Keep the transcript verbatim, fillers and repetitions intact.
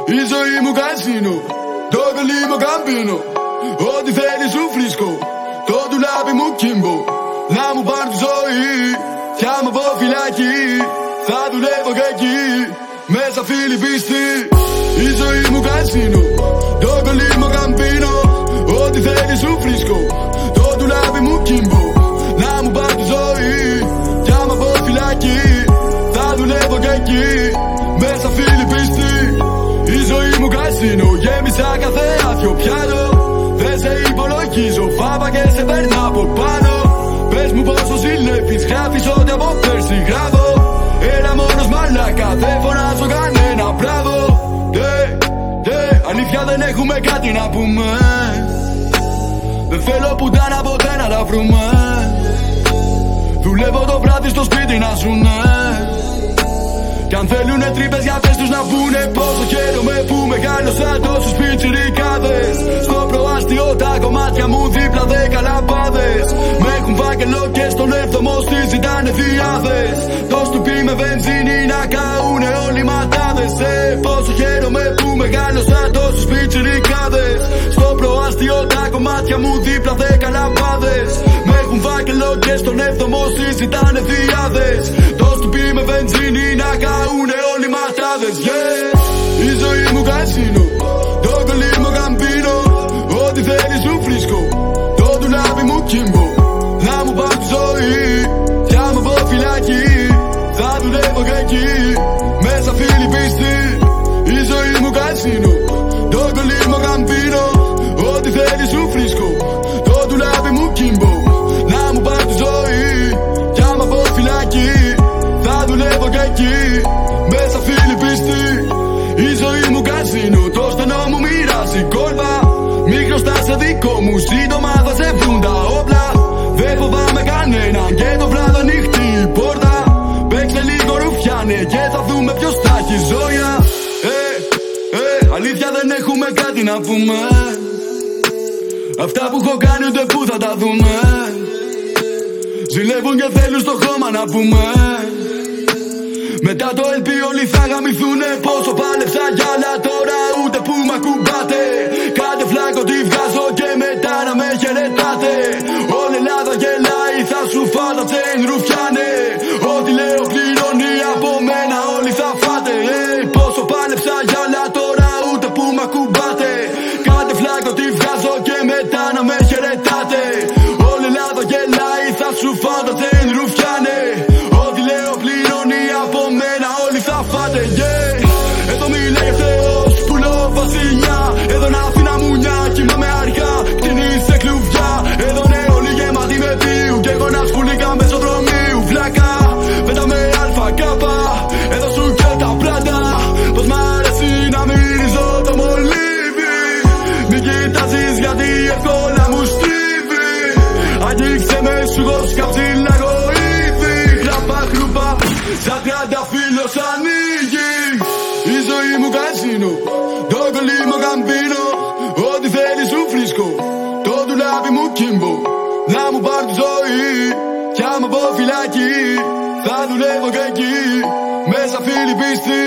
Η ζωή μου καζίνο, το κολλή μου καμπίνο. Ό,τι θέλει σου φρίσκω, το ντουλάπι μου κύμπο. Να μου πάρει τη ζωή, κι άμα πω φυλάκι, θα δουλεύω και εκεί, μέσα φίλοι πίστη. Η ζωή μου καζίνο, το κολλή μου καμπίνο. Ό,τι θέλει σου φρίσκω, το ντουλάπι μου κύμπο. Να μου πάρει τη ζωή, κι άμα πω φυλάκι, θα δουλεύω και εκεί, μέσα φίλοι πίστη. Η ζωή μου καζίνο, γέμισα κάθε άδειο πιάνο. Δεν σε υπολογίζω, φάβα και σε παίρνω από πάνω. Πες μου πόσο ζηλεύεις, γράφεις ότι από πέρσι γράφω. Ένα μόνος μαλάκα, δεν φωνάζω κανένα μπράβο. Ντε, ντε, αλήθεια δεν έχουμε κάτι να πούμε. Δεν θέλω πουτάνα ποτέ να τα βρούμε. Δουλεύω το βράδυ στο σπίτι να ζουνε. Κι αν θέλουνε τρύπες για πες τους να πούνε πόσο χαίρομαι που μεγάλωσα τόσους πιτσιρικάδες. Στο προάστιο τα κομμάτια μου δίπλα δέκα λαμπάδες. Με έχουν φάκελο και στον έβδομο στη ζητάνε διάδες. Το στουπί με βενζίνη να καούνε όλοι οι ματάδες. ε, Πόσο χαίρομαι που μεγάλωσα τόσους πιτσιρικάδες. Στο προάστιο τα κομμάτια μου δίπλα δέκα λαμπάδες. Με έχουν φάκελο και στον έβδομο στη ζητάνε διάδες. Το στουπί με βενζίνη να καούνε όλοι οι ματάδες. yeah. Η ζωή μου καζίνο, το κολλή μου καμπίνο. Ό,τι θέλει σου φρίσκω, το ντουλάπι μου κύμπο. Να μου πάρει τη ζωή, κι άμα πω φυλάκι, θα δουλεύω και εκεί, μέσα φίλοι πίστη. Η ζωή μου καζίνο, το κολλή μου καμπίνο. Ό,τι θέλει σου φρίσκω, το ντουλάπι μου κύμπο. Να μου πάρει τη ζωή, κι άμα πω φυλάκι, θα δουλεύω και εκεί, μέσα φίλοι πίστη. Η ζωή μου καζίνο, το στενό μου μοιράζει κόλπα. Μη χρωστάς σε δικό μου, σύντομα θα σε βρουν τα όπλα. Δεν φοβάμαι κανέναν και το βράδυ ανοιχτή η πόρτα. Παίξε λίγο ρουφιάνε και θα δούμε ποιος θα έχει ζώια. Ε, ε, αλήθεια δεν έχουμε κάτι να πούμε. Αυτά που έχω κάνει ούτε που θα τα δούμε. Ζηλεύουν και θέλουν στο χώμα να πούμε. Μετά το ελ πι όλοι θα γαμηθούνε. Πόσο πάλεψα για άλλα τώρα ούτε που μ' ακουμπάτε. Κάντε φλάκο τι βγάζω και μετά να με χαιρετάτε. Όλη Ελλάδα γελάει, θα σου φάτα τσέν ρουφιάνε. Ό,τι λέω πληρώνει από μένα όλοι θα φάτε. hey, Πόσο πάλεψα για άλλα τώρα ούτε που μ' ακουμπάτε. Κάντε φλάκο τι βγάζω και μετά να με χαιρετάτε. Όλη Ελλάδα γελάει, θα σου φάτα τσέν ρουφιάνε. Ό,τι λέω πληρώνει από μένα όλοι θα φάτε. yeah. Εδώ μιλάει ο Θεός, πουλώ βασιλιά. Εδώ να αφήνα μουνιά, κοιμάμαι αργά, κτηνείς σε κλουβιά. Εδώ ναι όλοι γεμάτοι με βίου και εγώ να σπουλίκα μεσοδρομίου. Βλάκα, πέταμε αλφα κάπα, εδώ σου και τα πράτα. Πως μ' αρέσει να μυρίζω το μολύβι. Μη κοιτάζεις γιατί εύκολα μου στρίβει. Αγγίξε με σου εγώ σκαψίλα εγώ ήδη. Χλαπά χλουπά, σαν τριάντα φίλος ανοίγει. Η ζωή μου καζίνο, το κολλή μου καμπίνο. Ό,τι θέλει σου φρίσκω, το ντουλάπι μου κύμπο. Να μου πάρει τη ζωή, κι άμα πω φυλάκι, θα δουλεύω και εκεί, μέσα φίλοι πίστη.